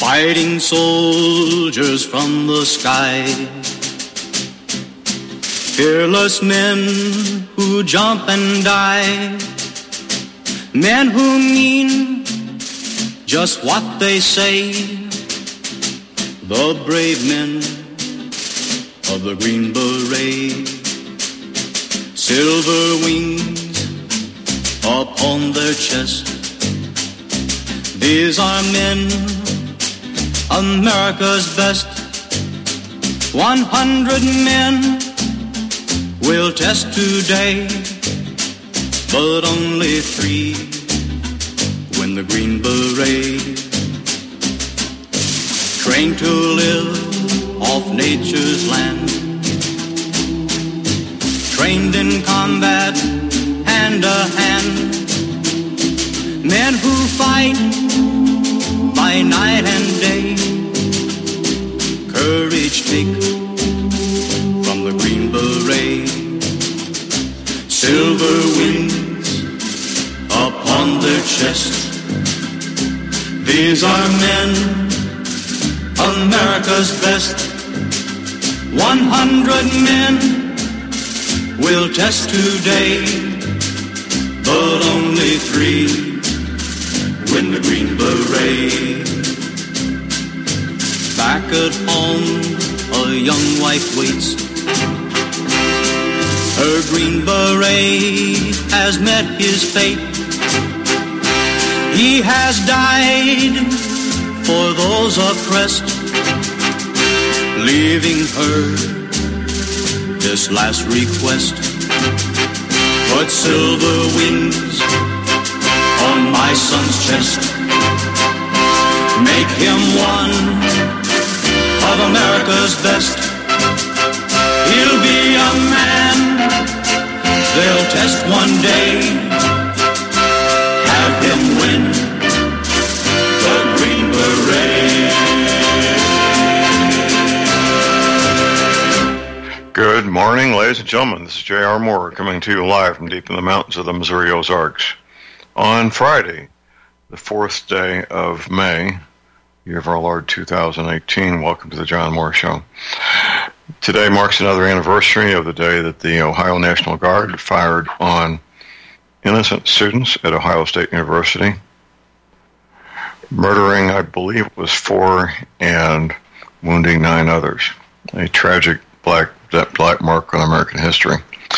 fighting soldiers from the sky. Fearless men who jump and die. Men who mean just what they say. The brave men of the Green Beret. Silver wings upon their chest. These are men, America's best. 100 men will test today, but only 3 win the Green Beret. Trained to live off nature's land. Trained in combat, hand to hand. Men who fight by night and day. Courage take from the Green Beret. Silver wings upon their chest. These are men, America's best. 100 men will test today, but only 3 win the Green Beret. Back at home, a young wife waits. Her Green Beret has met his fate. He has died for those oppressed, leaving her this last request. Put silver wings on my son's chest. Make him one of America's best. He'll be a man they'll test one day. Have him win the Green Beret. Good morning, ladies and gentlemen. This is J.R. Moore coming to you live from deep in the mountains of the Missouri Ozarks. On Friday, the 4th day of May, year of our Lord 2018, welcome to the John Moore Show. Today marks another anniversary of the day that the Ohio National Guard fired on innocent students at Ohio State University, murdering, I believe it was 4 and wounding 9 others. A tragic black mark on American history.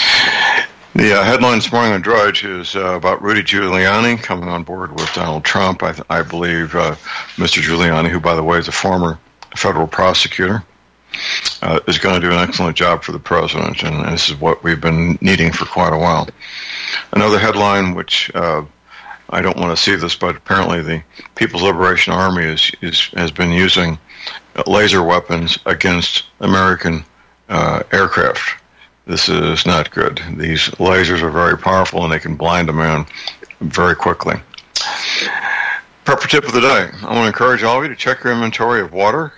The headline this morning on Drudge is about Rudy Giuliani coming on board with Donald Trump. I believe Mr. Giuliani, who, by the way, is a former federal prosecutor, is going to do an excellent job for the president, and this is what we've been needing for quite a while. Another headline, which I don't want to see this, but apparently the People's Liberation Army has been using laser weapons against American aircraft. This is not good. These lasers are very powerful, and they can blind a man very quickly. Prepper tip of the day. I want to encourage all of you to check your inventory of water,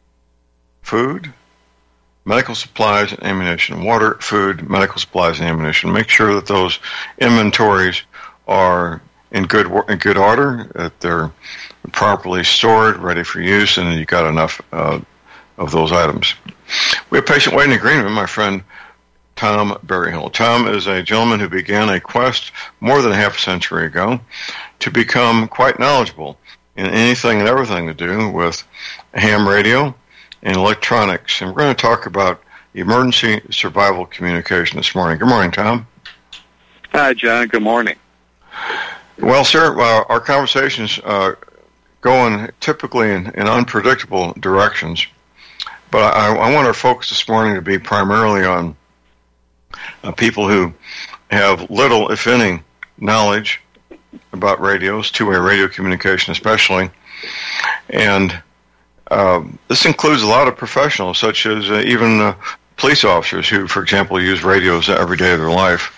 food, medical supplies, and ammunition. Water, food, medical supplies, and ammunition. Make sure that those inventories are in good order, that they're properly stored, ready for use, and you've got enough of those items. We have patient waiting in Greenville, my friend Tom Berryhill. Tom is a gentleman who began a quest more than half a century ago to become quite knowledgeable in anything and everything to do with ham radio and electronics. And we're going to talk about emergency survival communication this morning. Good morning, Tom. Hi, John. Good morning. Well, sir, our conversations go in typically in unpredictable directions, but I want our focus this morning to be primarily on people who have little, if any, knowledge about radios, two-way radio communication especially, and this includes a lot of professionals, such as even police officers who, for example, use radios every day of their life.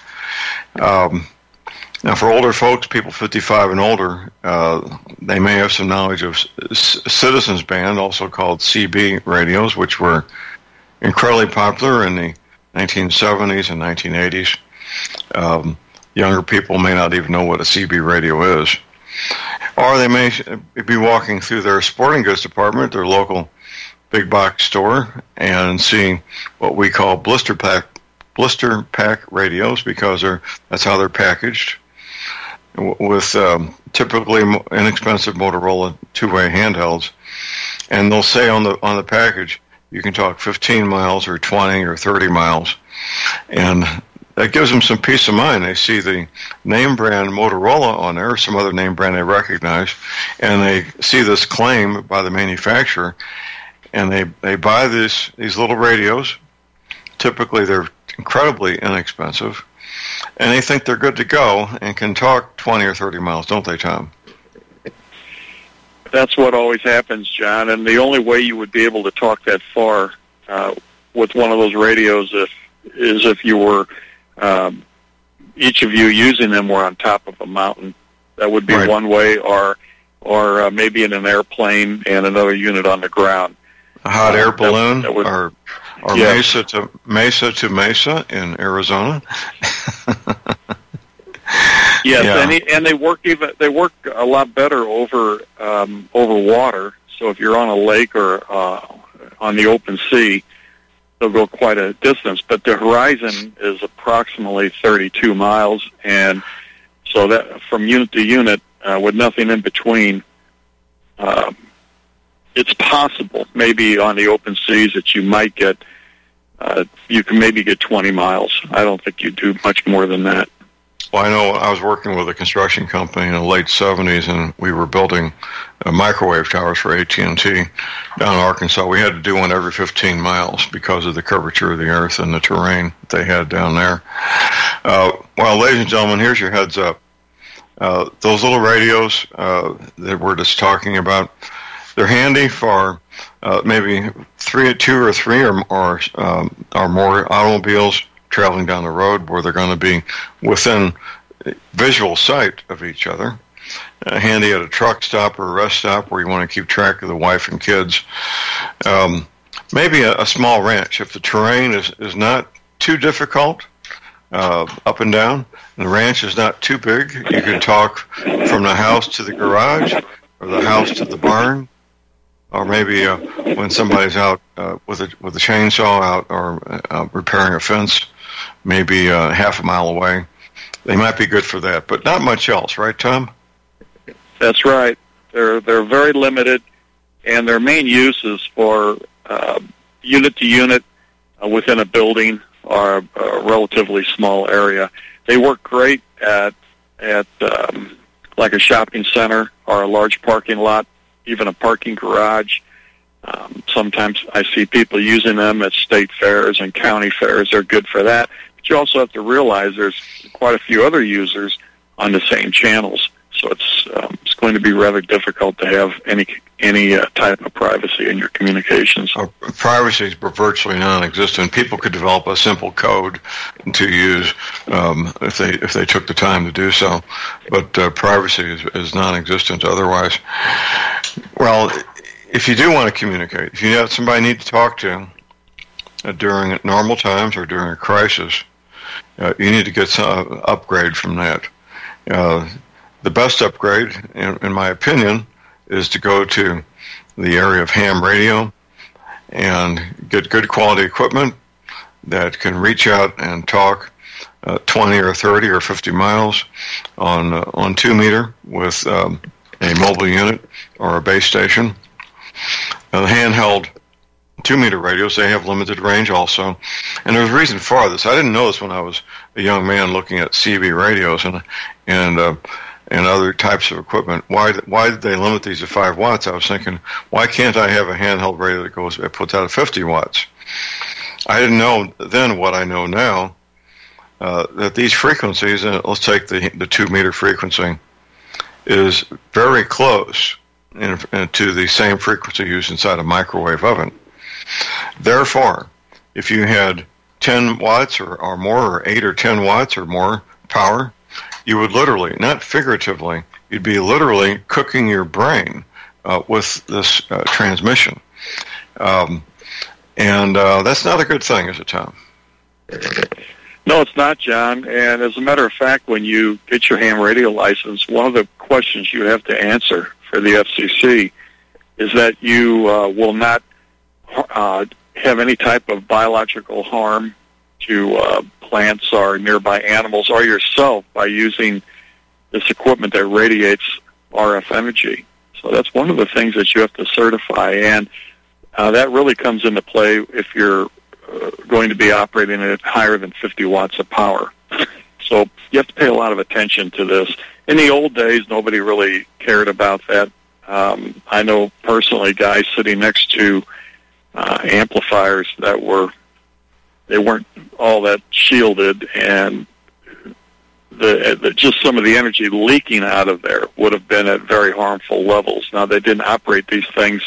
Now, for older folks, people 55 and older, they may have some knowledge of Citizens Band, also called CB radios, which were incredibly popular in the 1970s and 1980s. Younger people may not even know what a CB radio is. Or they may be walking through their sporting goods department, their local big box store, and seeing what we call blister pack radios, because that's how they're packaged, with typically inexpensive Motorola two-way handhelds. And they'll say on the package, you can talk 15 miles or 20 or 30 miles. And that gives them some peace of mind. They see the name brand Motorola on there, or some other name brand they recognize, and they see this claim by the manufacturer, and they buy these little radios. Typically, they're incredibly inexpensive, and they think they're good to go and can talk 20 or 30 miles, don't they, Tom? That's what always happens, John, and the only way you would be able to talk that far with one of those radios is if you were, each of you using them were on top of a mountain. That would be right. one way, or maybe in an airplane and another unit on the ground. A hot air balloon, that would, or yes. Mesa to Mesa in Arizona. Yes, yeah. and they work a lot better over water. So if you're on a lake or on the open sea, they'll go quite a distance. But the horizon is approximately 32 miles, and so that from unit to unit, with nothing in between, it's possible maybe on the open seas that you might get, you can maybe get 20 miles. I don't think you do much more than that. Well, I know I was working with a construction company in the late 70s, and we were building microwave towers for AT&T down in Arkansas. We had to do one every 15 miles because of the curvature of the earth and the terrain they had down there. Well, ladies and gentlemen, here's your heads up. Those little radios that we're just talking about, they're handy for maybe two or three or more automobiles traveling down the road where they're going to be within visual sight of each other. Handy at a truck stop or a rest stop where you want to keep track of the wife and kids. Maybe a small ranch. If the terrain is not too difficult, up and down, and the ranch is not too big, you can talk from the house to the garage or the house to the barn. Or maybe when somebody's out with a chainsaw out or repairing a fence, maybe half a mile away, they might be good for that. But not much else, right, Tom? That's right. They're very limited, and their main use is for unit to unit within a building or a relatively small area. They work great at like a shopping center or a large parking lot, even a parking garage. Sometimes I see people using them at state fairs and county fairs. They're good for that. But you also have to realize there's quite a few other users on the same channels. So it's going to be rather difficult to have any type of privacy in your communications. Privacy is virtually non-existent. People could develop a simple code to use if they took the time to do so, but privacy is non-existent otherwise. Well, if you do want to communicate, if you have somebody you need to talk to during normal times or during a crisis, you need to get some upgrade from that. The best upgrade, in my opinion, is to go to the area of ham radio and get good quality equipment that can reach out and talk 20 or 30 or 50 miles on 2 meter with a mobile unit or a base station. The handheld 2 meter radios, they have limited range also. And there's a reason for this. I didn't know this when I was a young man looking at CB radios and other types of equipment. Why did they limit these to 5 watts? I was thinking, why can't I have a handheld radio that puts out at 50 watts? I didn't know then what I know now, that these frequencies, and let's take the 2 meter frequency, is very close to the same frequency used inside a microwave oven. Therefore, if you had 10 watts or more, or 8 or 10 watts or more power, you would literally, not figuratively, you'd be literally cooking your brain with this transmission. And that's not a good thing, is it, Tom? No, it's not, John. And as a matter of fact, when you get your ham radio license, one of the questions you have to answer for the FCC is that you will not have any type of biological harm to plants or nearby animals or yourself by using this equipment that radiates RF energy. So that's one of the things that you have to certify, and that really comes into play if you're going to be operating at higher than 50 watts of power. So you have to pay a lot of attention to this. In the old days, nobody really cared about that. I know personally guys sitting next to amplifiers that they weren't all that shielded, and just some of the energy leaking out of there would have been at very harmful levels. Now, they didn't operate these things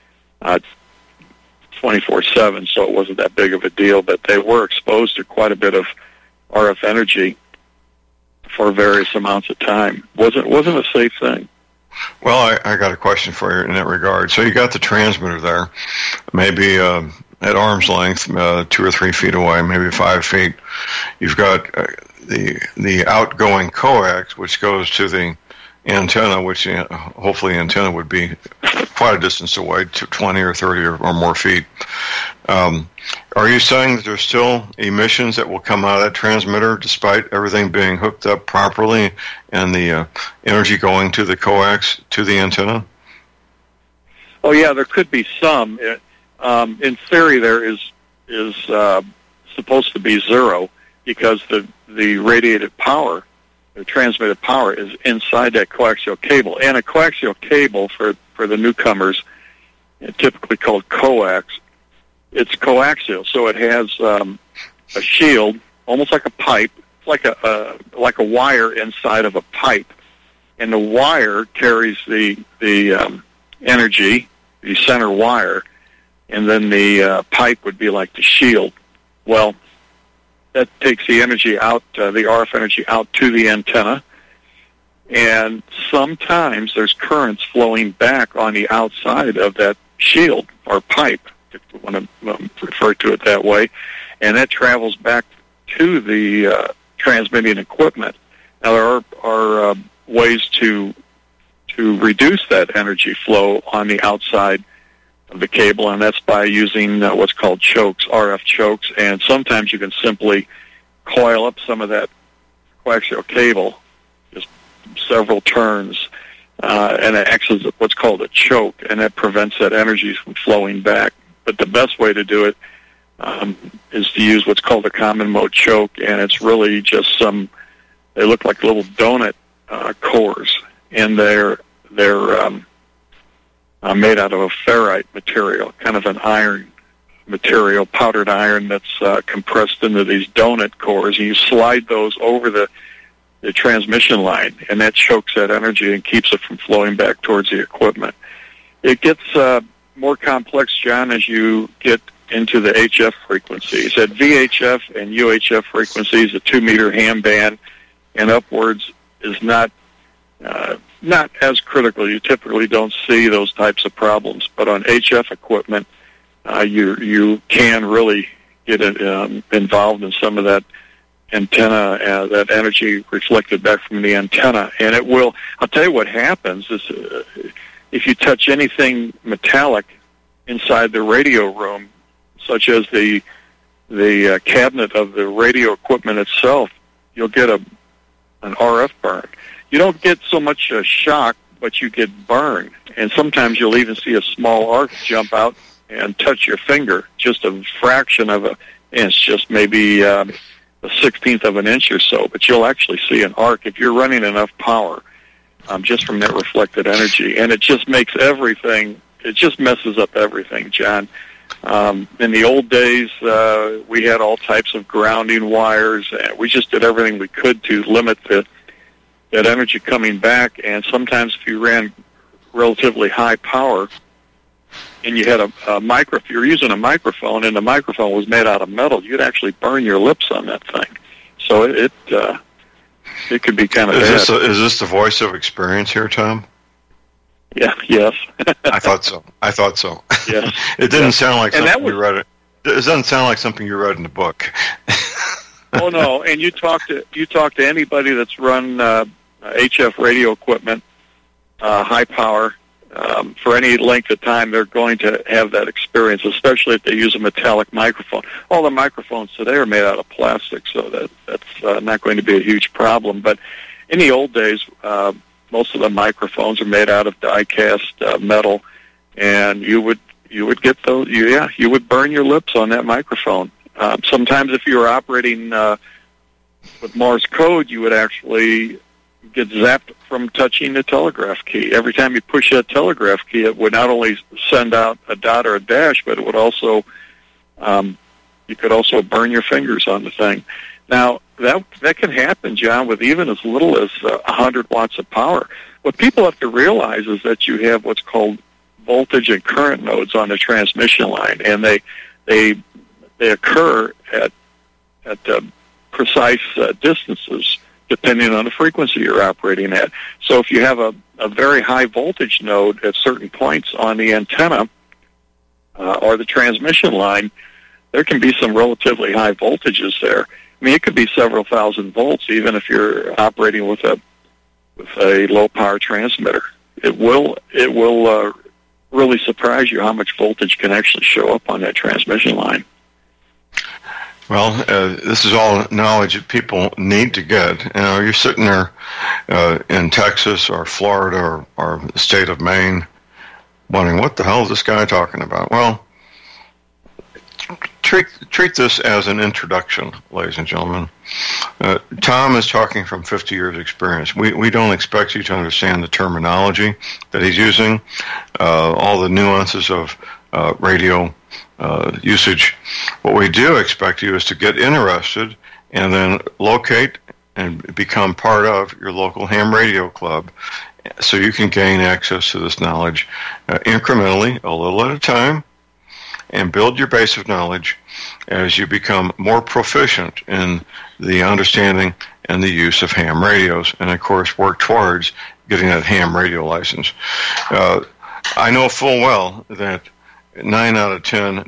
24/7, so it wasn't that big of a deal, but they were exposed to quite a bit of RF energy for various amounts of time. Wasn't a safe thing. Well, I got a question for you in that regard. So you got the transmitter there, maybe at arm's length, 2 or 3 feet away, maybe 5 feet. You've got the outgoing coax, which goes to the antenna, which hopefully the antenna would be quite a distance away, to 20 or 30 or more feet. Are you saying that there's still emissions that will come out of that transmitter despite everything being hooked up properly and the energy going to the coax to the antenna? Oh yeah, there could be some. In theory, there is supposed to be zero because the radiated power, the transmitted power, is inside that coaxial cable. And a coaxial cable, for the newcomers, typically called coax, it's coaxial, so it has a shield, almost like a pipe. It's like a wire inside of a pipe, and the wire carries the energy, the center wire, and then the pipe would be like the shield. Well, that takes the energy out, the RF energy out to the antenna, and sometimes there's currents flowing back on the outside of that shield or pipe, if you want to refer to it that way, and that travels back to the transmitting equipment. Now, there are ways to reduce that energy flow on the outside of the cable, and that's by using what's called chokes, RF chokes, and sometimes you can simply coil up some of that coaxial cable, just several turns, and it acts as what's called a choke, and that prevents that energy from flowing back. But the best way to do it is to use what's called a common mode choke, and it's really just they look like little donut cores, and they're made out of a ferrite material, kind of an iron material, powdered iron that's compressed into these donut cores, and you slide those over the transmission line, and that chokes that energy and keeps it from flowing back towards the equipment. It gets more complex, John, as you get into the HF frequencies. At VHF and UHF frequencies, a 2-meter ham band and upwards is not as critical. You typically don't see those types of problems. But on HF equipment, you can really get involved in some of that antenna, that energy reflected back from the antenna. And it will, I'll tell you what happens is if you touch anything metallic inside the radio room, such as the cabinet of the radio equipment itself, you'll get an RF burn. You don't get so much a shock, but you get burned. And sometimes you'll even see a small arc jump out and touch your finger, just a fraction of an inch, just maybe a 1/16 of an inch or so. But you'll actually see an arc if you're running enough power just from that reflected energy. And it just makes everything, it just messes up everything, John. In the old days, we had all types of grounding wires, and we just did everything we could to limit that energy coming back. And sometimes if you ran relatively high power and you had if you were using a microphone and the microphone was made out of metal, you'd actually burn your lips on that thing. So it could be kind of bad. Is this the voice of experience here, Tom? Yeah. Yes. I thought so. Yes. It didn't sound like something you read. It doesn't sound like something you read in the book. Oh no! And you talk to anybody that's run HF radio equipment, high power for any length of time, they're going to have that experience, especially if they use a metallic microphone. All the microphones today are made out of plastic, so that's not going to be a huge problem. But in the old days, most of the microphones are made out of die-cast metal, and you would get those. You would burn your lips on that microphone. Sometimes, if you were operating with Morse code, you would actually get zapped from touching the telegraph key. Every time you push that telegraph key, it would not only send out a dot or a dash, but it would also, you could also burn your fingers on the thing. Now, that can happen, John, with even as little as 100 watts of power. What people have to realize is that you have what's called voltage and current nodes on the transmission line, and they occur at precise distances depending on the frequency you're operating at. So if you have a very high voltage node at certain points on the antenna or the transmission line, there can be some relatively high voltages there. I mean, it could be several thousand volts even if you're operating with a low power transmitter. It will really surprise you how much voltage can actually show up on that transmission line. Well, this is all knowledge that people need to get. You know, you're sitting there in Texas or Florida or the state of Maine wondering, what the hell is this guy talking about? Well, treat this as an introduction, ladies and gentlemen. Tom is talking from 50 years experience. We don't expect you to understand the terminology that he's using, all the nuances of radio usage. What we do expect you is to get interested and then locate and become part of your local ham radio club so you can gain access to this knowledge incrementally, a little at a time, and build your base of knowledge as you become more proficient in the understanding and the use of ham radios, and of course work towards getting that ham radio license. I know full well that 9 out of 10,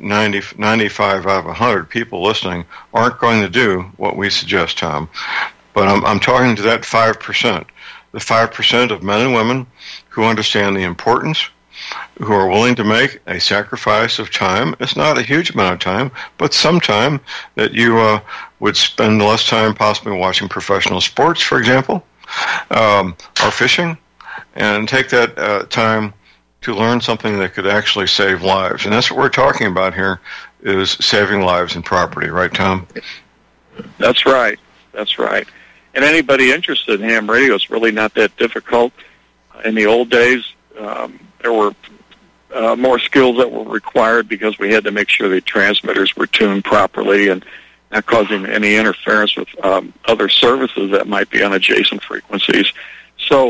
95 out of 100 people listening aren't going to do what we suggest, Tom. But I'm talking to that 5%, the 5% of men and women who understand the importance, who are willing to make a sacrifice of time. It's not a huge amount of time, but some time that you would spend less time possibly watching professional sports, for example, or fishing, and take that time to learn something that could actually save lives. And that's what we're talking about here, is saving lives and property. Right, Tom? That's right. That's right. And anybody interested in ham radio, it's really not that difficult. In the old days, there were more skills that were required because we had to make sure the transmitters were tuned properly and not causing any interference with other services that might be on adjacent frequencies. So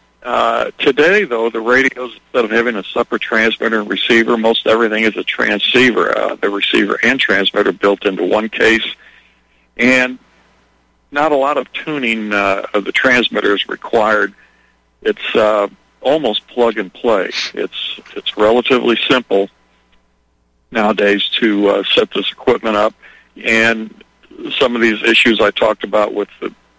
today, though, the radios, instead of having a separate transmitter and receiver, most everything is a transceiver, the receiver and transmitter built into one case. And not a lot of tuning of the transmitter is required. It's almost plug and play. It's relatively simple nowadays to set this equipment up. And some of these issues I talked about with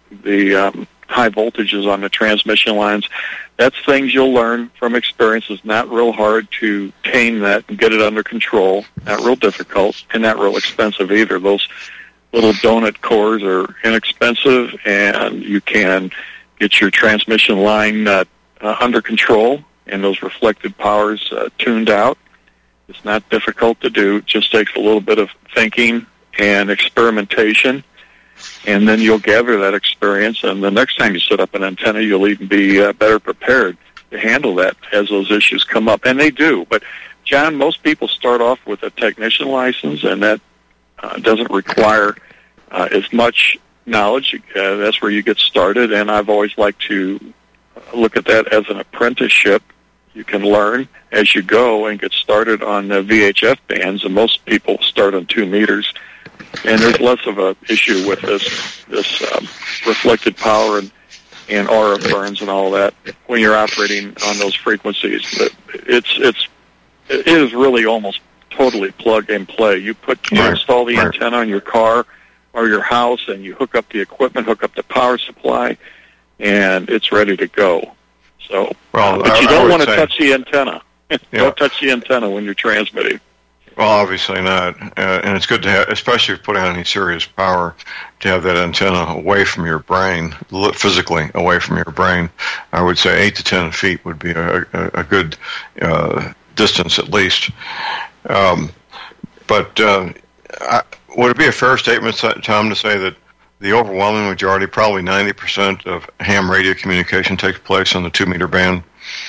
the high voltages on the transmission lines, that's things you'll learn from experience. It's not real hard to tame that and get it under control. Not real difficult and not real expensive either. Those little donut cores are inexpensive, and you can get your transmission line under control and those reflected powers tuned out. It's not difficult to do. It just takes a little bit of thinking and experimentation, and then you'll gather that experience, and the next time you set up an antenna, you'll even be better prepared to handle that as those issues come up. And they do. But, John, most people start off with a technician license, and that doesn't require as much knowledge. That's where you get started, and I've always liked to look at that as an apprenticeship. You can learn as you go and get started on the VHF bands, and most people start on 2 meters. And there's less of a issue with this reflected power and aura burns and all that when you're operating on those frequencies. But it is really almost totally plug and play. You install the antenna on your car or your house, and you hook up the equipment, hook up the power supply, and it's ready to go. So, Well, but you I don't would want to say- touch the antenna. Yeah. Don't touch the antenna when you're transmitting. Well, obviously not, and it's good to have, especially if putting on any serious power, to have that antenna away from your brain, physically away from your brain. I would say 8 to 10 feet would be a good distance at least. But would it be a fair statement, Tom, to say that the overwhelming majority, probably 90% of ham radio communication takes place on the 2-meter band?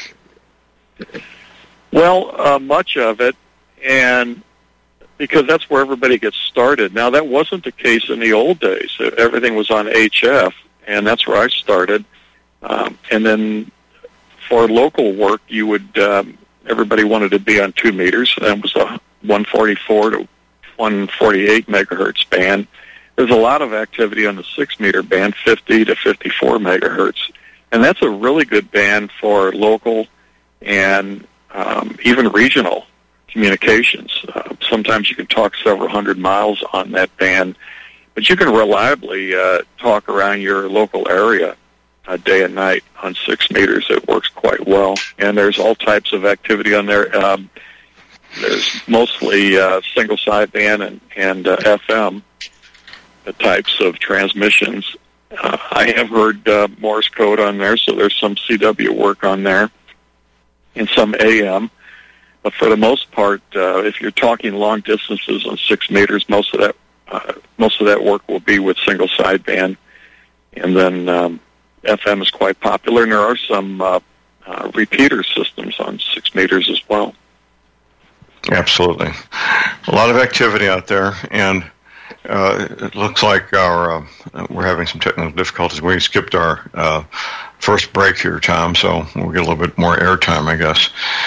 Well, much of it, and because that's where everybody gets started. Now, that wasn't the case in the old days. Everything was on HF, and that's where I started. And then for local work, you would everybody wanted to be on 2 meters. That was a 144 to 148 megahertz band. There's a lot of activity on the 6-meter band, 50 to 54 megahertz, and that's a really good band for local and even regional communications. Sometimes you can talk several hundred miles on that band, but you can reliably talk around your local area day and night on 6 meters. It works quite well, and there's all types of activity on there. There's mostly single sideband and FM types of transmissions. I have heard Morse code on there, so there's some CW work on there and some AM. But for the most part, if you're talking long distances on 6 meters, most of that work will be with single sideband, and then FM is quite popular, and there are some repeater systems on 6 meters as well. Absolutely, a lot of activity out there, and it looks like we're having some technical difficulties. We skipped our first break here, Tom, so we'll get a little bit more airtime, I guess.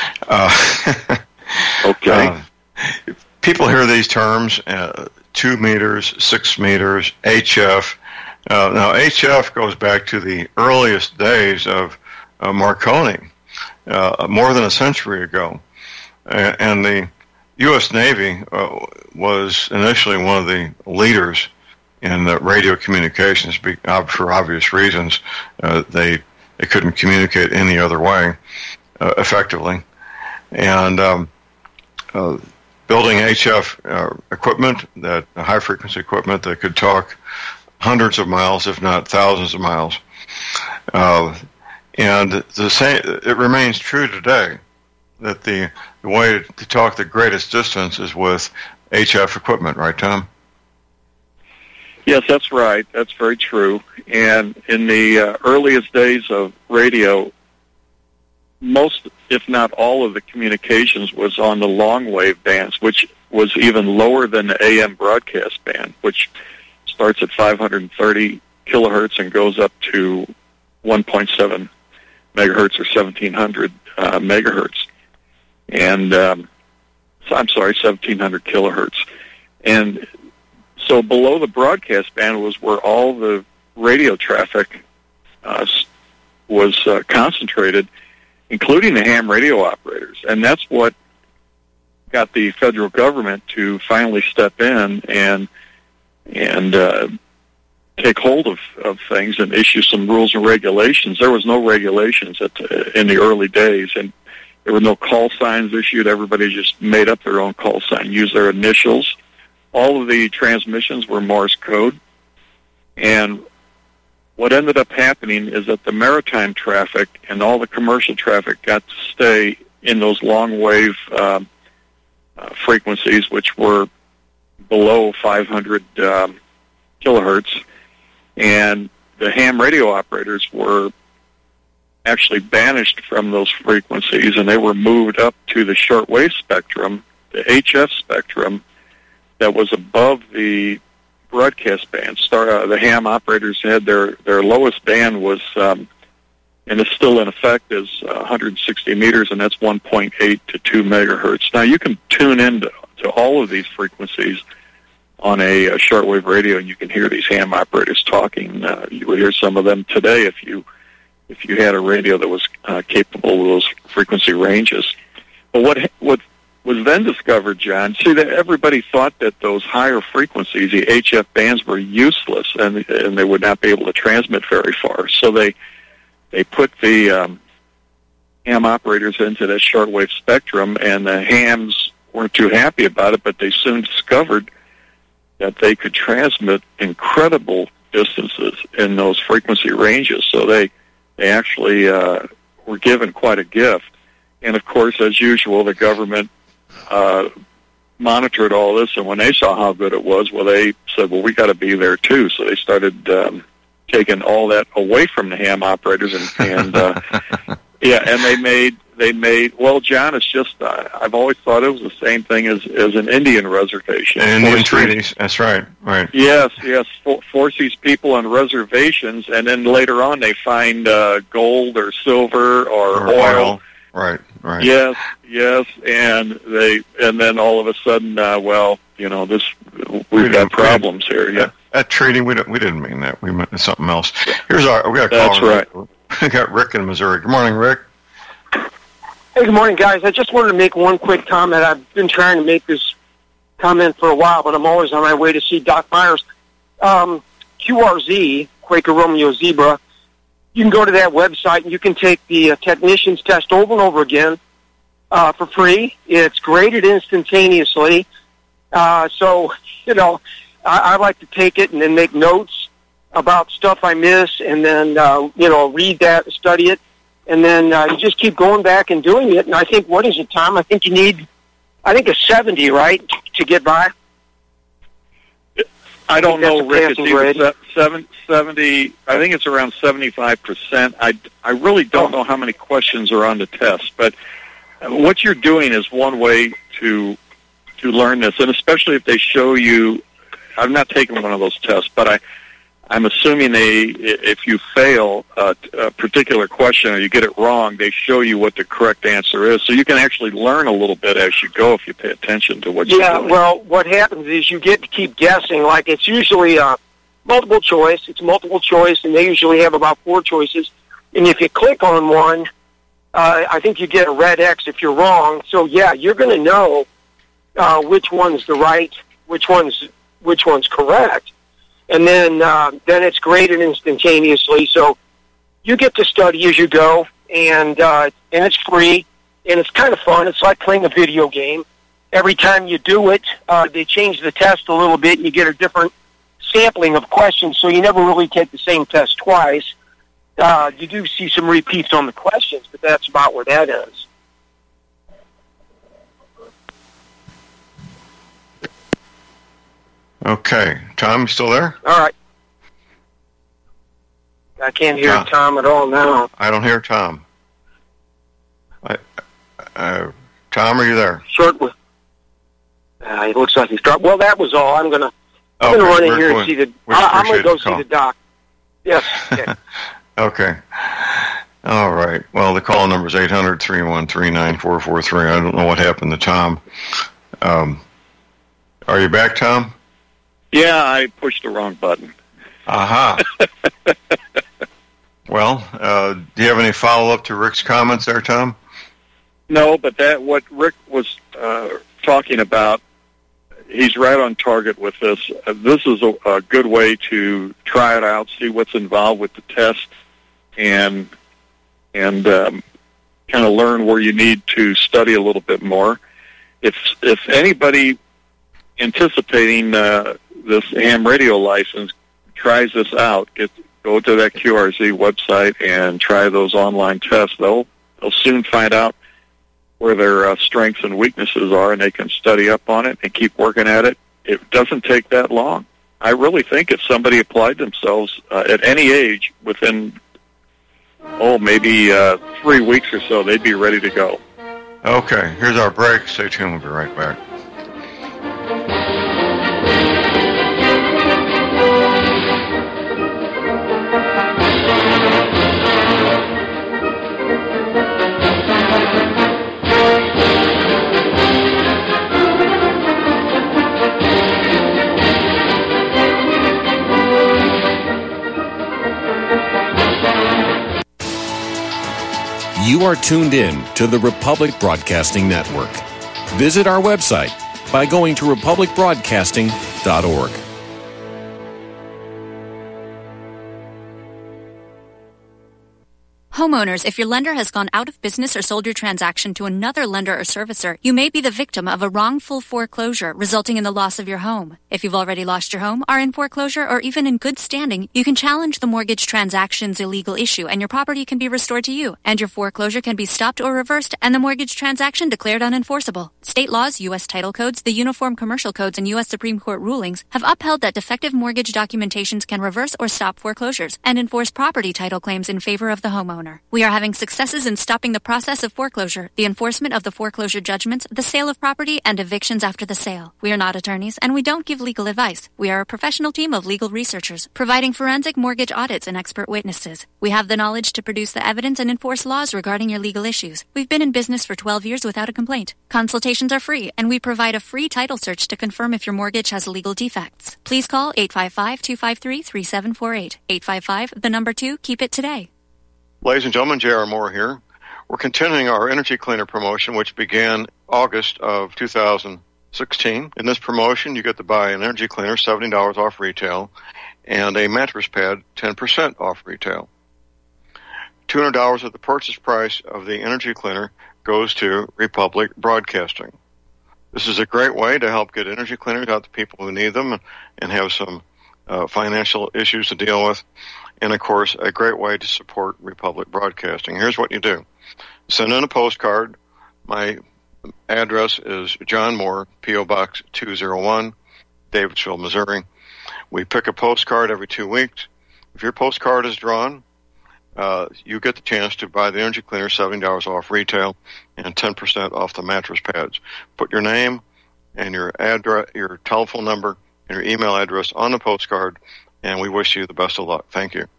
Okay. People hear these terms, 2 meters, 6 meters, HF. Now, HF goes back to the earliest days of Marconi, more than a century ago. And the U.S. Navy was initially one of the leaders in radio communications for obvious reasons. They couldn't communicate any other way effectively. And building HF equipment, that high-frequency equipment that could talk hundreds of miles, if not thousands of miles. And it remains true today that the way to talk the greatest distance is with HF equipment, right, Tom? Yes, that's right. That's very true. And in the earliest days of radio, most, if not all, of the communications was on the long wave bands, which was even lower than the AM broadcast band, which starts at 530 kilohertz and goes up to 1.7 megahertz or 1700 megahertz. And I'm sorry, 1700 kilohertz. And so below the broadcast band was where all the radio traffic was concentrated, including the ham radio operators. And that's what got the federal government to finally step in and take hold of things and issue some rules and regulations. There was no regulations in the early days, and there were no call signs issued. Everybody just made up their own call sign, used their initials. All of the transmissions were Morse code. And what ended up happening is that the maritime traffic and all the commercial traffic got to stay in those long wave frequencies, which were below 500 kilohertz. And the ham radio operators were actually banished from those frequencies, and they were moved up to the shortwave spectrum, the HF spectrum, that was above the broadcast band. The ham operators had their lowest band was, and it's still in effect, is 160 meters, and that's 1.8 to 2 megahertz. Now, you can tune in to all of these frequencies on a shortwave radio, and you can hear these ham operators talking. You would hear some of them today if you had a radio that was capable of those frequency ranges. But what was then discovered, John, see that everybody thought that those higher frequencies, the HF bands, were useless and they would not be able to transmit very far. So they put the ham operators into that shortwave spectrum, and the hams weren't too happy about it, but they soon discovered that they could transmit incredible distances in those frequency ranges. So they actually were given quite a gift. And, of course, as usual, the government monitored all this, and when they saw how good it was, well, they said, well, we got to be there, too. So they started taking all that away from the ham operators, and yeah, and they made, well, John, it's just, I've always thought it was the same thing as an Indian reservation. Indian treaties, that's right. Yes, force these people on reservations, and then later on they find gold or silver or oil. Right. Yes, and then all of a sudden, we've got problems here. Yeah. That treaty, we didn't mean that. We meant something else. We got a That's call. Right. We got Rick in Missouri. Good morning, Rick. Hey, good morning, guys. I just wanted to make one quick comment. I've been trying to make this comment for a while, but I'm always on my way to see Doc Myers. QRZ, Quaker Romeo Zebra, you can go to that website and you can take the technician's test over and over again for free. It's graded instantaneously. So, I like to take it and then make notes about stuff I miss, and then, read that, study it, and then you just keep going back and doing it. And I think, what is it, Tom? I think you need, a 70, right, to get by? I don't know, Rick. It's 70. I think it's around 75%. I really don't know how many questions are on the test, but what you're doing is one way to learn this, and especially if they show you. I've not taken one of those tests, but I'm assuming if you fail a particular question or you get it wrong, they show you what the correct answer is. So you can actually learn a little bit as you go if you pay attention to what you're doing. Yeah, well, what happens is you get to keep guessing. Like, it's usually multiple choice. It's multiple choice, and they usually have about 4 choices. And if you click on one, I think you get a red X if you're wrong. So, yeah, you're going to know which one's the right, which one's correct. And then it's graded instantaneously. So you get to study as you go, and it's free, and it's kind of fun. It's like playing a video game. Every time you do it, they change the test a little bit, and you get a different sampling of questions, so you never really take the same test twice. You do see some repeats on the questions, but that's about where that ends. Okay. Tom, you still there? All right. I can't hear Tom at all now. I don't hear Tom. Tom, are you there? Short. It looks like he's dropped. Well, that was all. I'm gonna run in here and see the. I'm gonna go see the doc. Yes. Okay. Okay. All right. Well, the call number is 800-313-9443. I don't know what happened to Tom. Are you back, Tom? Yeah, I pushed the wrong button. Aha. Well, do you have any follow-up to Rick's comments there, Tom? No, but what Rick was talking about, he's right on target with this. This is a good way to try it out, see what's involved with the test, and kind of learn where you need to study a little bit more. If anybody anticipating this ham radio license tries this out, go to that QRZ website and try those online tests. They'll soon find out where their strengths and weaknesses are, and they can study up on it and keep working at it. It doesn't take that long. I really think if somebody applied themselves at any age within, maybe 3 weeks or so, they'd be ready to go. Okay, here's our break. Stay tuned. We'll be right back. You are tuned in to the Republic Broadcasting Network. Visit our website by going to republicbroadcasting.org. Homeowners, if your lender has gone out of business or sold your transaction to another lender or servicer, you may be the victim of a wrongful foreclosure, resulting in the loss of your home. If you've already lost your home, are in foreclosure, or even in good standing, you can challenge the mortgage transaction's illegal issue, and your property can be restored to you, and your foreclosure can be stopped or reversed, and the mortgage transaction declared unenforceable. State laws, U.S. title codes, the Uniform Commercial Codes, and U.S. Supreme Court rulings have upheld that defective mortgage documentations can reverse or stop foreclosures and enforce property title claims in favor of the homeowner. We are having successes in stopping the process of foreclosure, the enforcement of the foreclosure judgments, the sale of property, and evictions after the sale. We are not attorneys, and we don't give legal advice. We are a professional team of legal researchers, providing forensic mortgage audits and expert witnesses. We have the knowledge to produce the evidence and enforce laws regarding your legal issues. We've been in business for 12 years without a complaint. Consultations are free, and we provide a free title search to confirm if your mortgage has legal defects. Please call 855-253-3748. 855, 2, keep it today. Ladies and gentlemen, J.R. Moore here. We're continuing our energy cleaner promotion, which began August of 2016. In this promotion, you get to buy an energy cleaner, $70 off retail, and a mattress pad, 10% off retail. $200 of the purchase price of the energy cleaner goes to Republic Broadcasting. This is a great way to help get energy cleaners out to people who need them and have some financial issues to deal with. And, of course, a great way to support Republic Broadcasting. Here's what you do. Send in a postcard. My address is John Moore, P.O. Box 201, Davidsville, Missouri. We pick a postcard every 2 weeks. If your postcard is drawn, you get the chance to buy the energy cleaner, $70 off retail, and 10% off the mattress pads. Put your name and your address, your telephone number, and your email address on the postcard, and we wish you the best of luck. Thank you.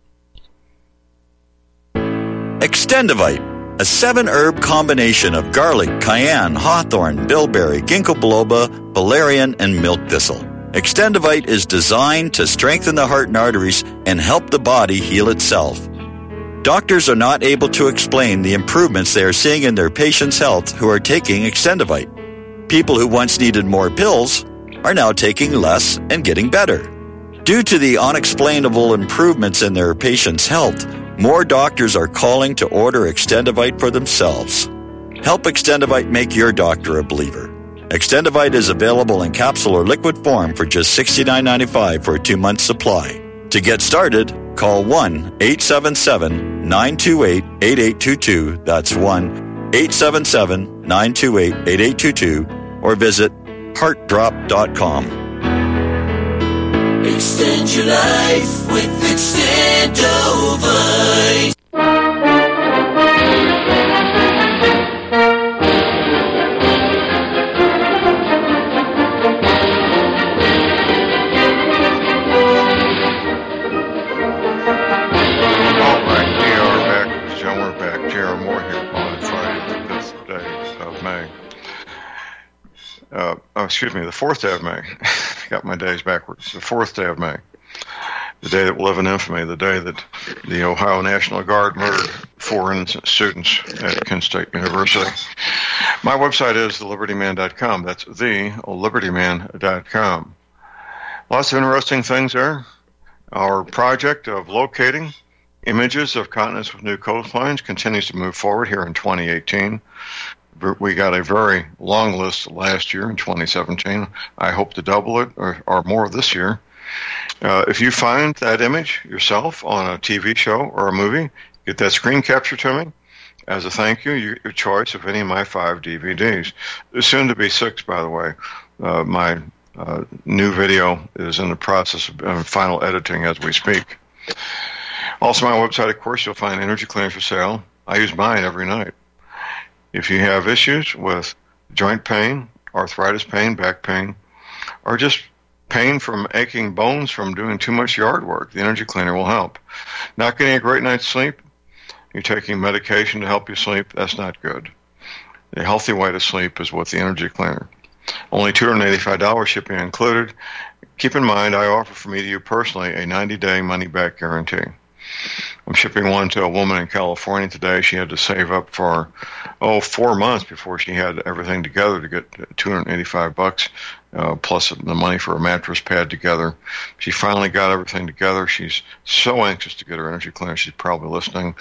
Extendivite, a 7-herb combination of garlic, cayenne, hawthorn, bilberry, ginkgo biloba, valerian, and milk thistle. Extendivite is designed to strengthen the heart and arteries and help the body heal itself. Doctors are not able to explain the improvements they are seeing in their patients' health who are taking Extendivite. People who once needed more pills are now taking less and getting better. Due to the unexplainable improvements in their patients' health, more doctors are calling to order Extendivite for themselves. Help Extendivite make your doctor a believer. Extendivite is available in capsule or liquid form for just $69.95 for a 2-month supply. To get started, call 1-877-928-8822. That's 1-877-928-8822. Or visit heartdrop.com. Extend your life with Extendovite. The 4th day of May. Got my days backwards. The 4th day of May. The day that will live in infamy. The day that the Ohio National Guard murdered 4 students at Kent State University. My website is thelibertyman.com. That's thelibertyman.com. Lots of interesting things there. Our project of locating images of continents with new coastlines continues to move forward here in 2018. We got a very long list last year in 2017. I hope to double it or more this year. If you find that image yourself on a TV show or a movie, get that screen capture to me. As a thank you, your choice of any of my 5 DVDs. There's soon to be 6, by the way. My new video is in the process of final editing as we speak. Also, my website, of course, you'll find energy cleaners for sale. I use mine every night. If you have issues with joint pain, arthritis pain, back pain, or just pain from aching bones from doing too much yard work, the energy cleaner will help. Not getting a great night's sleep, you're taking medication to help you sleep, that's not good. A healthy way to sleep is with the energy cleaner. Only $285 shipping included. Keep in mind, I offer from me to you personally a 90-day money-back guarantee. I'm shipping one to a woman in California today. She had to save up for 4 months before she had everything together to get $285 plus the money for a mattress pad together. She finally got everything together. She's so anxious to get her energy cleaner. She's probably listening.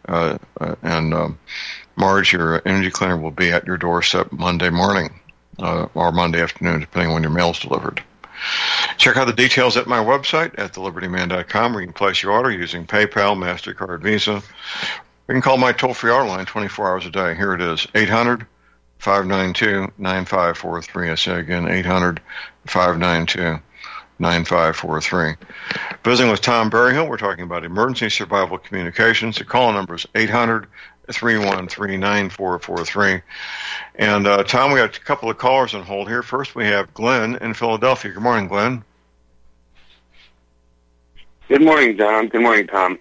Marge, your energy cleaner will be at your doorstep Monday morning or Monday afternoon, depending on when your mail's delivered. Check out the details at my website at thelibertyman.com, where you can place your order using PayPal, MasterCard, Visa. You can call my toll-free order line 24 hours a day. Here it is, 800-592-9543. I say again, 800-592-9543. Visiting with Tom Berryhill, we're talking about emergency survival communications. The call number is 800-313-9443. And, Tom, we got a couple of callers on hold here. First, we have Glenn in Philadelphia. Good morning, Glenn. Good morning, John. Good morning, Tom.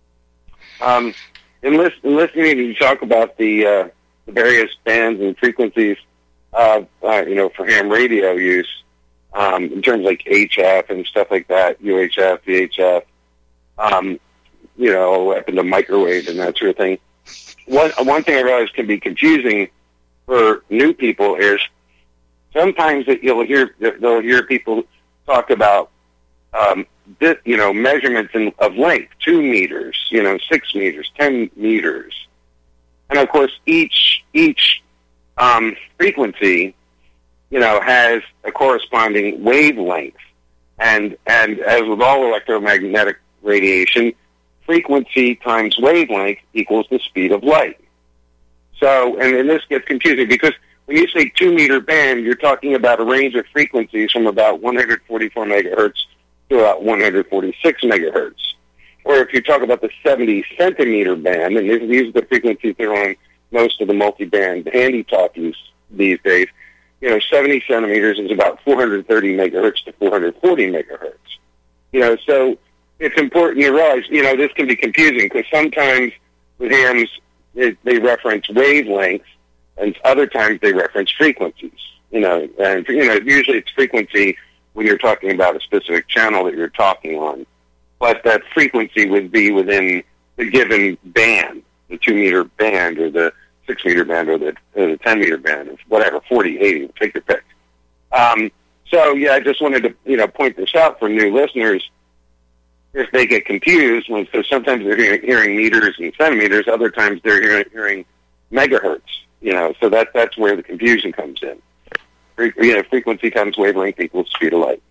In listening to you talk about the various bands and frequencies, for ham radio use, in terms like HF and stuff like that, UHF, VHF, up into microwave and that sort of thing. One thing I realize can be confusing for new people is sometimes that they'll hear people talk about measurements of length, 2 meters, 6 meters, 10 meters, and of course each frequency has a corresponding wavelength, and as with all electromagnetic radiation, frequency times wavelength equals the speed of light. So, and this gets confusing because when you say 2 meter band, you're talking about a range of frequencies from about 144 megahertz to about 146 megahertz. Or if you talk about the 70 centimeter band, and these are the frequencies that are on most of the multi-band handy-talkies these days, 70 centimeters is about 430 megahertz to 440 megahertz. So it's important you realize, this can be confusing because sometimes with hams, they reference wavelengths, and other times they reference frequencies. Usually it's frequency when you're talking about a specific channel that you're talking on, but that frequency would be within the given band, the 2 meter band or the 6 meter band or the 10 meter band, or whatever, 40, 80, take your pick. I just wanted to, point this out for new listeners if they get confused, so sometimes they're hearing meters and centimeters, other times they're hearing megahertz, so that's where the confusion comes in. Frequency times wavelength equals speed of light.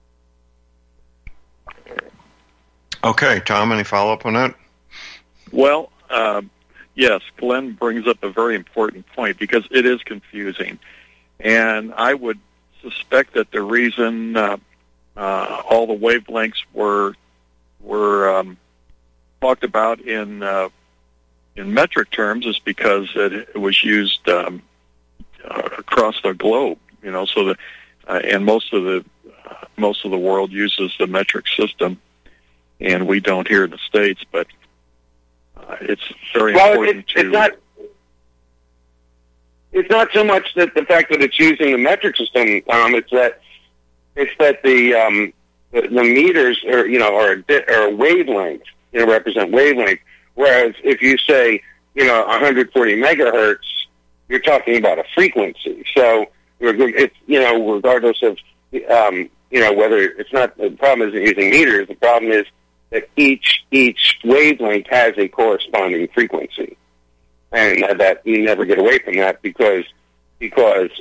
Okay, Tom, any follow-up on that? Well, yes, Glenn brings up a very important point because it is confusing. And I would suspect that the reason all the wavelengths were talked about in metric terms is because it was used across the globe. So that and most of the world uses the metric system, and we don't here in the States. But it's very important It's not so much that the fact that it's using the metric system, Tom. It's that the meters are a wavelength, represent wavelength. Whereas if you say 140 megahertz, you're talking about a frequency. So it's regardless of whether it's not the problem isn't using meters. The problem is that each wavelength has a corresponding frequency. And that you never get away from that because each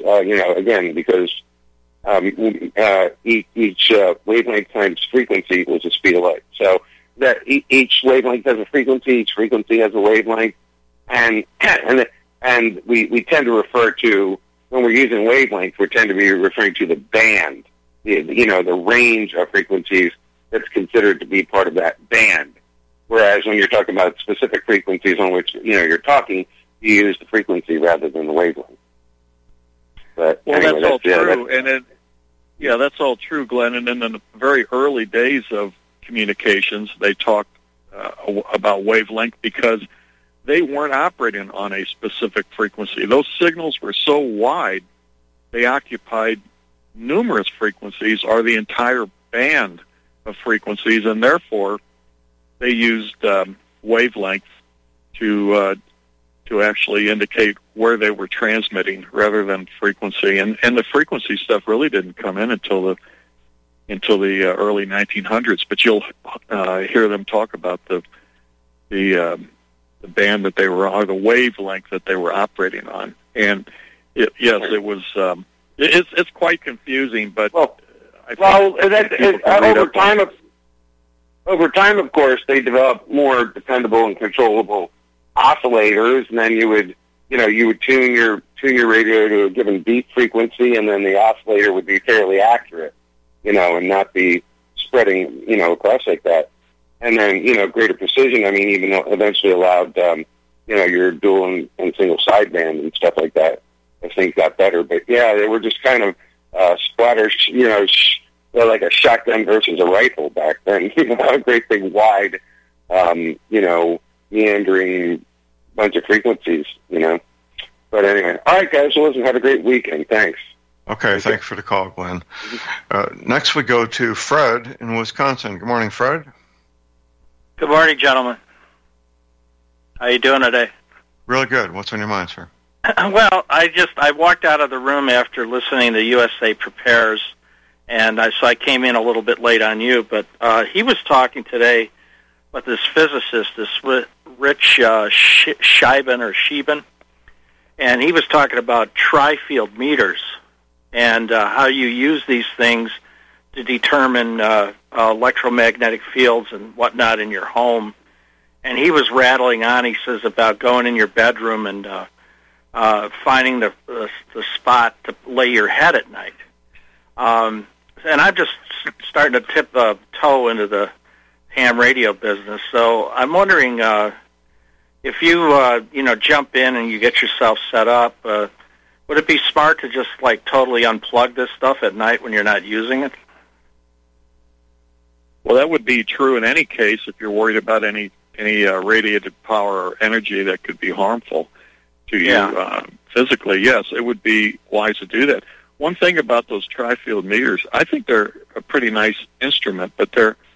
wavelength times frequency equals the speed of light. So that each wavelength has a frequency, each frequency has a wavelength, and we tend to refer to, when we're using wavelength, we tend to be referring to the band, the range of frequencies that's considered to be part of that band. Whereas when you're talking about specific frequencies on which you're talking, you use the frequency rather than the wavelength. But well, anyway, that's all true, that's all true, Glenn. And in the very early days of communications, they talked about wavelength because they weren't operating on a specific frequency. Those signals were so wide, they occupied numerous frequencies or the entire band of frequencies, and therefore they used wavelength to actually indicate where they were transmitting rather than frequency. And the frequency stuff really didn't come in until the early 1900s. But you'll hear them talk about the band that they were, or the wavelength that they were operating on. And it was. It's quite confusing, but over time, of course, they developed more dependable and controllable oscillators, and then you would tune your radio to a given beat frequency, and then the oscillator would be fairly accurate, and not be spreading, across like that. And then, greater precision, even though eventually allowed, your dual and single sideband and stuff like that as things got better. But yeah, they were just kind of splatters, like a shotgun versus a rifle back then. A great big wide, meandering bunch of frequencies, But anyway, all right, guys. Well, listen, have a great weekend. Thanks. Okay, thanks for the call, Glenn. Next, we go to Fred in Wisconsin. Good morning, Fred. Good morning, gentlemen. How you doing today? Really good. What's on your mind, sir? Well, I walked out of the room after listening to USA Prepares, and so I came in a little bit late on you, but he was talking today with this physicist, this Rich Scheibin, and he was talking about tri-field meters and how you use these things to determine electromagnetic fields and whatnot in your home. And he was rattling on, he says, about going in your bedroom and finding the spot to lay your head at night. And I'm just starting to tip a toe into the ham radio business. So I'm wondering if you, jump in and you get yourself set up, would it be smart to just, totally unplug this stuff at night when you're not using it? Well, that would be true in any case if you're worried about any radiated power or energy that could be harmful to you physically. Yes, it would be wise to do that. One thing about those tri-field meters, I think they're a pretty nice instrument, but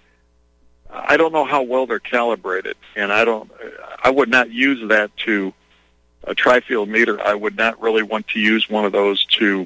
I don't know how well they're calibrated, and I would not use that to a tri-field meter. I would not really want to use one of those to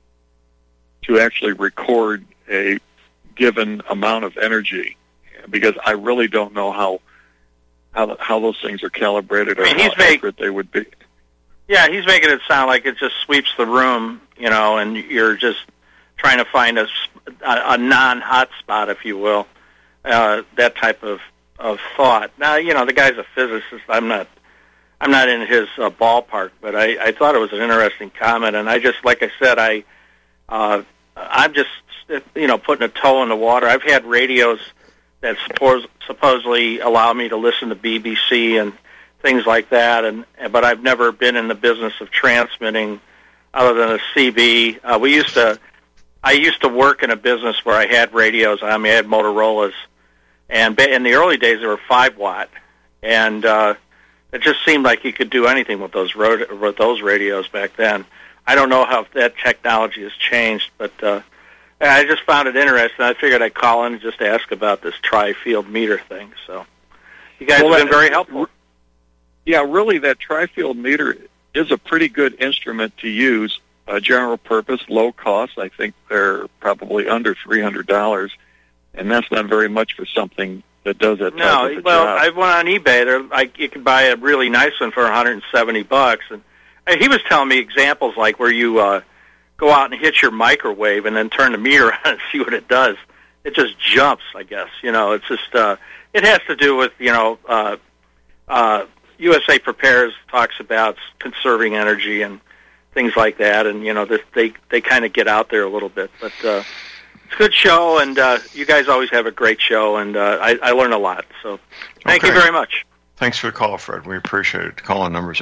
actually record a given amount of energy, because I really don't know how those things are calibrated or how accurate they would be. Yeah, he's making it sound like it just sweeps the room, and you're just trying to find a non-hot spot, if you will, that type of thought. Now, the guy's a physicist. I'm not in his ballpark, but I thought it was an interesting comment, and I just, like I said, I'm just putting a toe in the water. I've had radios that supposedly allow me to listen to BBC and things like that, but I've never been in the business of transmitting other than a CB. I used to work in a business where I had radios. I had Motorola's, and in the early days they were 5-watt, and it just seemed like you could do anything with those radios back then. I don't know how that technology has changed, but I just found it interesting. I figured I'd call in and just ask about this tri-field meter thing. So you guys have been very helpful. Yeah, really, that tri-field meter is a pretty good instrument to use, general purpose, low cost. I think they're probably under $300, and that's not very much for something that does that type of a job. I went on eBay. You can buy a really nice one for $170, and he was telling me examples like where you go out and hit your microwave and then turn the meter on and see what it does. It just jumps, I guess. It's just it has to do with USA Prepares talks about conserving energy and things like that, and they kind of get out there a little bit. But it's a good show, and you guys always have a great show, and I learn a lot. So thank you very much. Thanks for the call, Fred. We appreciate it. Call-in number is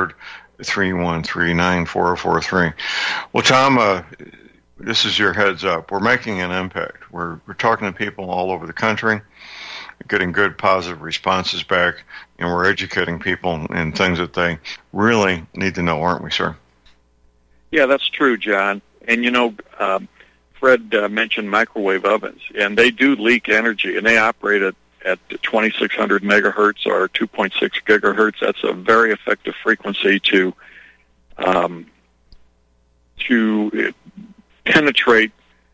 800-313-9443. Well, Tom, this is your heads up. We're making an impact. We're talking to people all over the country, getting good positive responses back, and we're educating people in things that they really need to know, aren't we, sir? Yeah, that's true, John. And, Fred mentioned microwave ovens, and they do leak energy, and they operate at at 2600 megahertz or 2.6 gigahertz. That's a very effective frequency to penetrate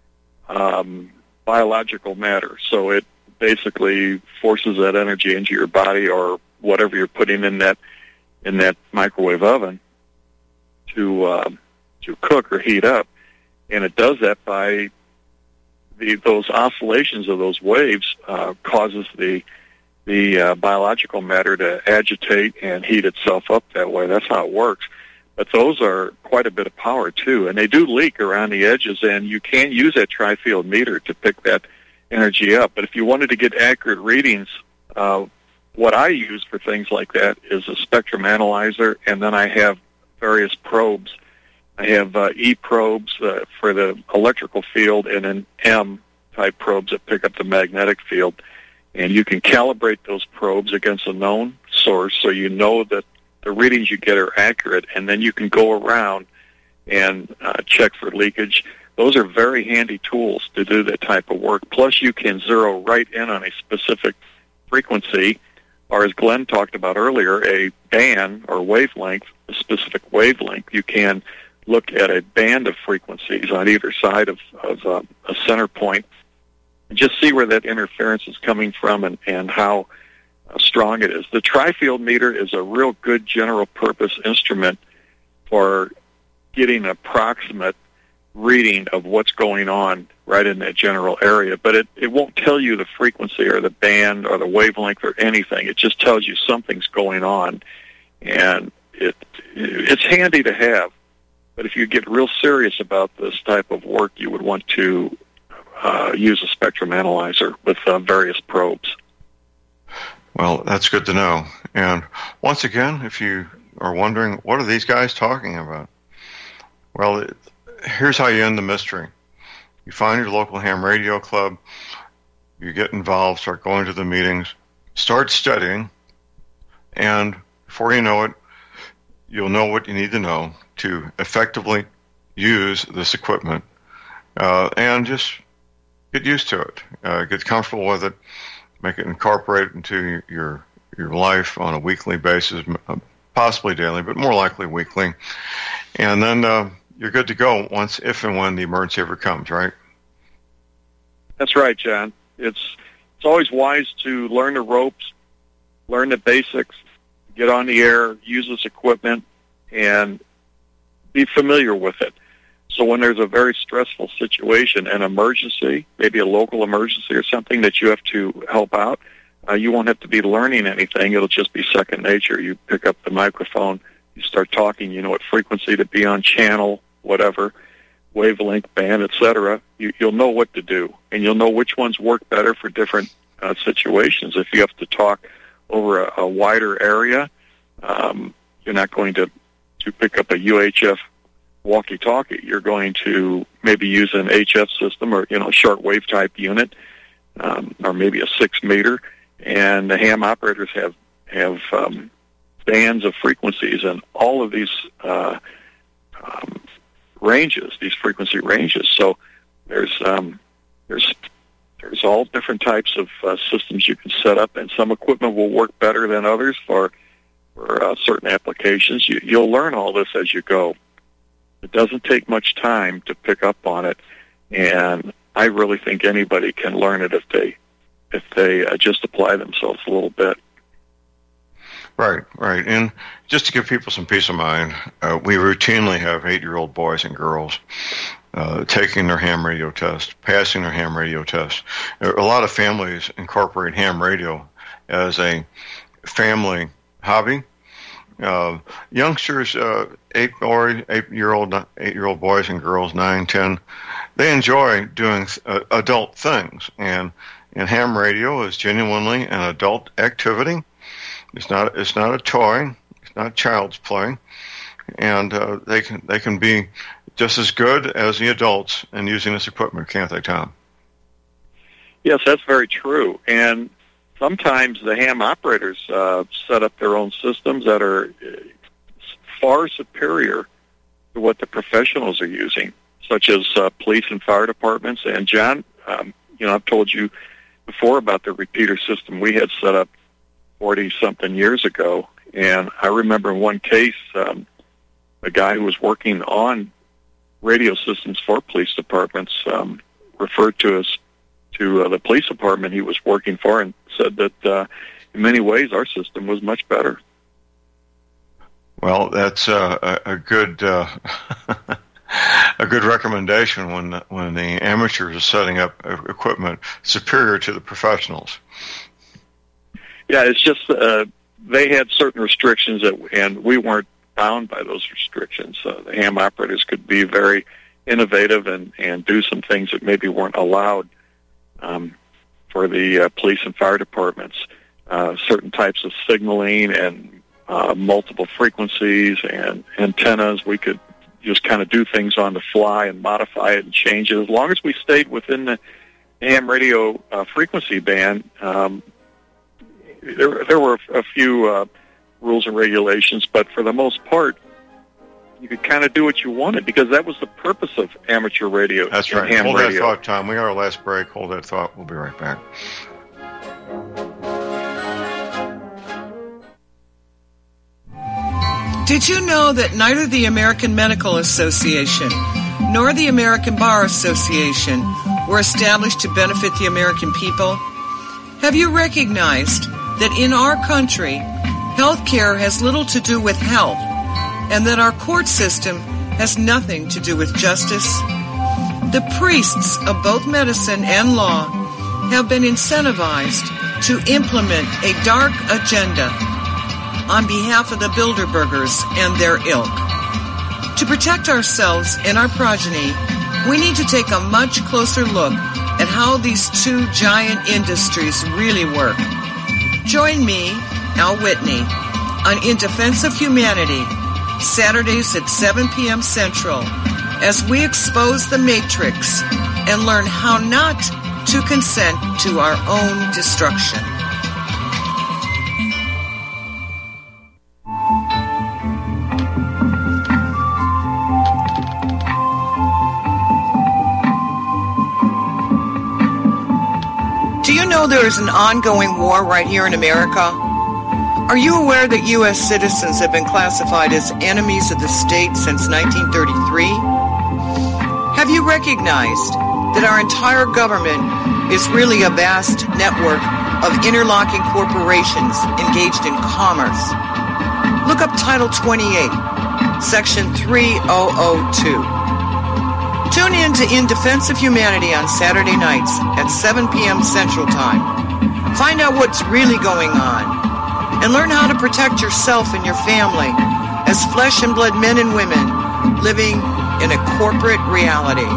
biological matter. So it basically forces that energy into your body or whatever you're putting in that microwave oven to cook or heat up, and it does that by those oscillations of those waves causes the biological matter to agitate and heat itself up that way. That's how it works. But those are quite a bit of power too, and they do leak around the edges, and you can use that tri-field meter to pick that energy up. But if you wanted to get accurate readings, what I use for things like that is a spectrum analyzer, and then I have various probes. I have E probes for the electrical field, and then M type probes that pick up the magnetic field. And you can calibrate those probes against a known source, so you know that the readings you get are accurate, and then you can go around and check for leakage. Those are very handy tools to do that type of work. Plus, you can zero right in on a specific frequency, or as Glenn talked about earlier, a band or wavelength, a specific wavelength. You can look at a band of frequencies on either side of a center point and just see where that interference is coming from and how strong it is. The tri-field meter is a real good general purpose instrument for getting an approximate reading of what's going on right in that general area, but it won't tell you the frequency or the band or the wavelength or anything. It just tells you something's going on, and it's handy to have. But if you get real serious about this type of work, you would want to use a spectrum analyzer with various probes. Well, that's good to know. And once again, if you are wondering, what are these guys talking about? Well, here's how you end the mystery. You find your local ham radio club, you get involved, start going to the meetings, start studying, and before you know it, you'll know what you need to know to effectively use this equipment, and just get used to it, get comfortable with it, make it incorporate into your life on a weekly basis, possibly daily, but more likely weekly, and then you're good to go once, if and when the emergency ever comes, right? That's right, John. It's always wise to learn the ropes, learn the basics, get on the air, use this equipment, and be familiar with it. So when there's a very stressful situation, an emergency, maybe a local emergency or something that you have to help out, you won't have to be learning anything. It'll just be second nature. You pick up the microphone, you start talking, you know what frequency to be on, channel, whatever, wavelength, band, etc. You'll know what to do, and you'll know which ones work better for different situations. If you have to talk over a wider area, you're not going to pick up a UHF walkie-talkie. You're going to maybe use an HF system or shortwave type unit, or maybe a 6 meter. And the ham operators have bands of frequencies, and all of these ranges, these frequency ranges. So there's all different types of systems you can set up, and some equipment will work better than others for certain applications. You'll learn all this as you go. It doesn't take much time to pick up on it, and I really think anybody can learn it if they just apply themselves a little bit. Right. And just to give people some peace of mind, we routinely have 8-year-old boys and girls taking their ham radio test, passing their ham radio test. A lot of families incorporate ham radio as a family hobby. Youngsters, 8-year-old boys and girls, 9, 10, they enjoy doing adult things, and ham radio is genuinely an adult activity. It's not a toy. It's not child's play, and they can be just as good as the adults in using this equipment, can't they, Tom? Yes, that's very true. And sometimes the ham operators set up their own systems that are far superior to what the professionals are using, such as police and fire departments. And John, I've told you before about the repeater system we had set up 40-something years ago. And I remember in one case, a guy who was working on radio systems for police departments referred to us to the police department he was working for and said that in many ways our system was much better. Well, that's a good a good recommendation when the amateurs are setting up equipment superior to the professionals. Yeah, it's just they had certain restrictions and we weren't bound by those restrictions. The ham operators could be very innovative and do some things that maybe weren't allowed for the police and fire departments. Certain types of signaling and multiple frequencies and antennas, we could just kind of do things on the fly and modify it and change it. As long as we stayed within the ham radio frequency band, there were a few rules and regulations, but for the most part, you could kind of do what you wanted because that was the purpose of amateur radio. That's right. Ham Hold radio. that thought, Tom. We got our last break. Hold that thought. We'll be right back. Did you know that neither the American Medical Association nor the American Bar Association were established to benefit the American people? Have you recognized that in our country, health care has little to do with health, and that our court system has nothing to do with justice? The priests of both medicine and law have been incentivized to implement a dark agenda on behalf of the Bilderbergers and their ilk. To protect ourselves and our progeny, we need to take a much closer look at how these two giant industries really work. Join me, Al Whitney, on In Defense of Humanity, Saturdays at 7 p.m. Central, as we expose the Matrix and learn how not to consent to our own destruction. Do you know there is an ongoing war right here in America? Are you aware that U.S. citizens have been classified as enemies of the state since 1933? Have you recognized that our entire government is really a vast network of interlocking corporations engaged in commerce? Look up Title 28, Section 3002. Tune in to In Defense of Humanity on Saturday nights at 7 p.m. Central Time. Find out what's really going on and learn how to protect yourself and your family as flesh and blood men and women living in a corporate reality.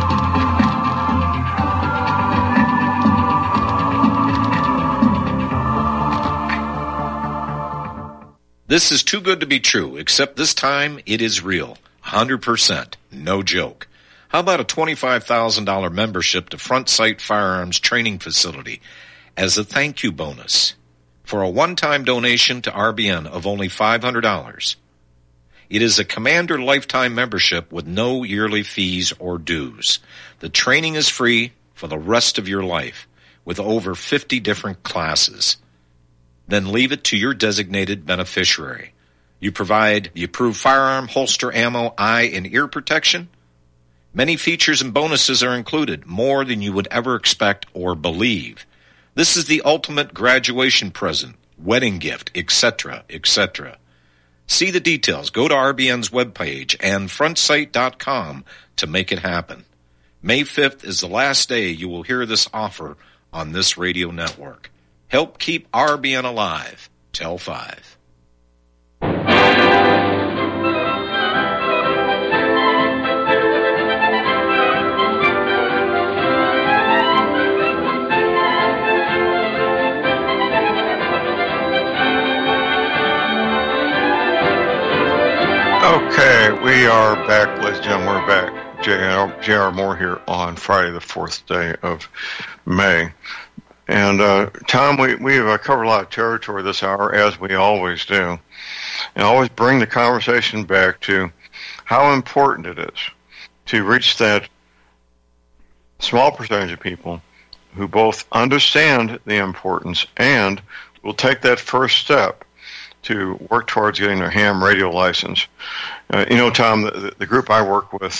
This is too good to be true, except this time it is real. 100%. No joke. How about a $25,000 membership to Front Sight Firearms Training Facility as a thank you bonus for a one-time donation to RBN of only $500? It is a Commander lifetime membership with no yearly fees or dues. The training is free for the rest of your life with over 50 different classes. Then leave it to your designated beneficiary. You provide the approved firearm, holster, ammo, eye, and ear protection. Many features and bonuses are included, more than you would ever expect or believe. This is the ultimate graduation present, wedding gift, etc., etc. See the details. Go to RBN's webpage and frontsight.com to make it happen. May 5th is the last day you will hear this offer on this radio network. Help keep RBN alive. Tell 5. Okay, we are back, ladies and gentlemen. We're back. J.R. Moore here on Friday, the 4th day of May. And, Tom, we've covered a lot of territory this hour, as we always do. And always bring the conversation back to how important it is to reach that small percentage of people who both understand the importance and will take that first step to work towards getting their ham radio license. Tom, the group I work with,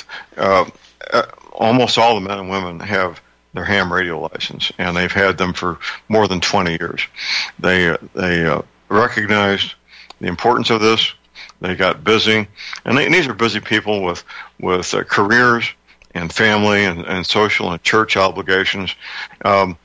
almost all the men and women have their ham radio license, and they've had them for more than 20 years. They recognized the importance of this. They got busy, and these are busy people with careers and family and social and church obligations, and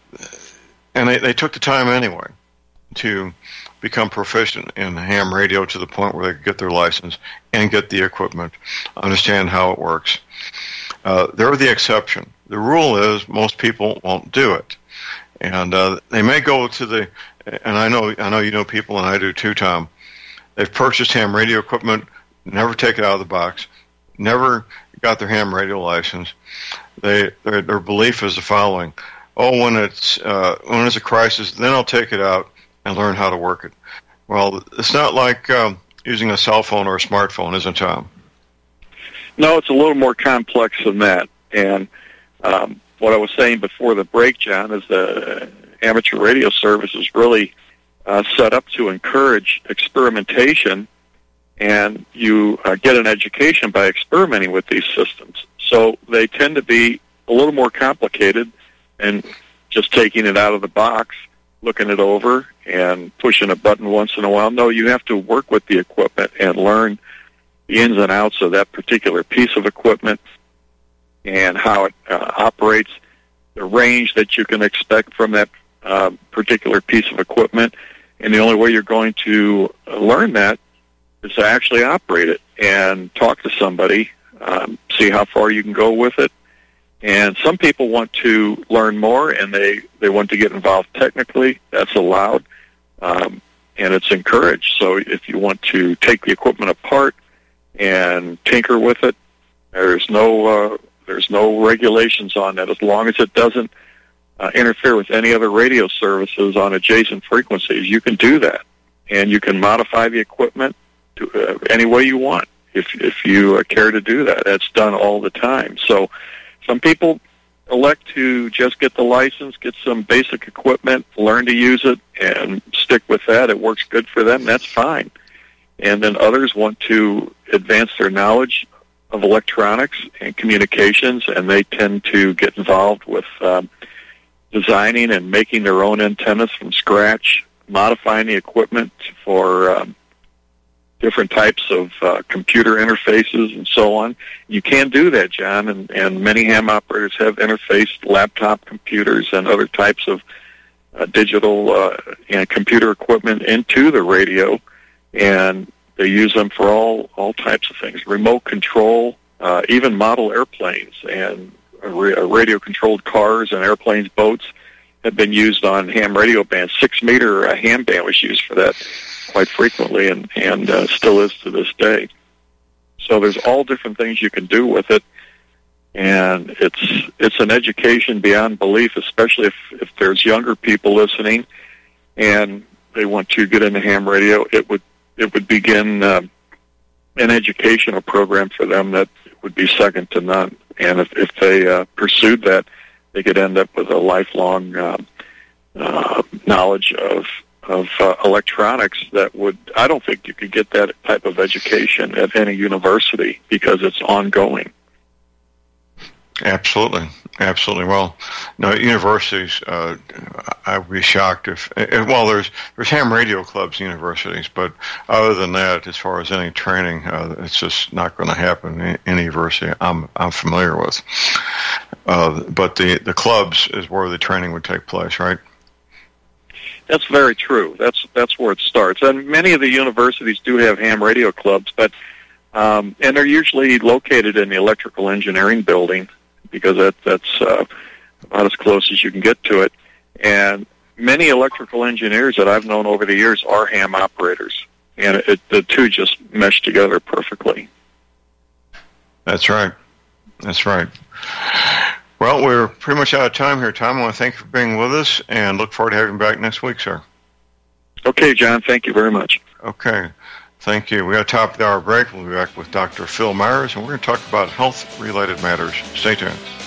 they took the time anyway to become proficient in ham radio to the point where they could get their license and get the equipment, understand how it works. They're the exception. The rule is most people won't do it, and they may go to and I know you know people, and I do too, Tom. They've purchased ham radio equipment, never take it out of the box, never got their ham radio license. Their belief is the following: when it's a crisis, then I'll take it out and learn how to work it. Well, it's not like using a cell phone or a smartphone, isn't it, Tom? No, it's a little more complex than that. And what I was saying before the break, John, is the amateur radio service is really set up to encourage experimentation, and you get an education by experimenting with these systems. So they tend to be a little more complicated and just taking it out of the box, looking it over, and pushing a button once in a while. No, you have to work with the equipment and learn the ins and outs of that particular piece of equipment and how it operates, the range that you can expect from that particular piece of equipment. And the only way you're going to learn that is to actually operate it and talk to somebody, see how far you can go with it. And some people want to learn more, and they want to get involved technically. That's allowed, and it's encouraged. So if you want to take the equipment apart and tinker with it, there's no regulations on that. As long as it doesn't interfere with any other radio services on adjacent frequencies, you can do that, and you can modify the equipment to any way you want if you care to do that. That's done all the time. So some people elect to just get the license, get some basic equipment, learn to use it, and stick with that. It works good for them. That's fine. And then others want to advance their knowledge of electronics and communications, and they tend to get involved with designing and making their own antennas from scratch, modifying the equipment for different types of computer interfaces and so on. You can do that, John, and many ham operators have interfaced laptop computers and other types of digital and computer equipment into the radio, and they use them for all types of things, remote control, even model airplanes and radio-controlled cars and airplanes, boats have been used on ham radio bands. 6-meter ham band was used for that quite frequently, and still is to this day. So there's all different things you can do with it, and it's an education beyond belief, especially if there's younger people listening and they want to get into ham radio. It would begin an educational program for them that would be second to none. And if they pursued that, they could end up with a lifelong knowledge of electronics that I don't think you could get that type of education at any university because it's ongoing. Absolutely. Well, no, universities, I would be shocked if there's ham radio clubs in universities, but other than that, as far as any training, it's just not going to happen in any university I'm familiar with. But the clubs is where the training would take place, right? That's very true. That's where it starts. And many of the universities do have ham radio clubs, but and they're usually located in the electrical engineering building, because that's about as close as you can get to it. And many electrical engineers that I've known over the years are ham operators, and the two just mesh together perfectly. That's right. Well, we're pretty much out of time here, Tom. I want to thank you for being with us, and look forward to having you back next week, sir. Okay, John. Thank you very much. Okay. Thank you. We got a top of the hour break. We'll be back with Dr. Phil Myers, and we're going to talk about health-related matters. Stay tuned.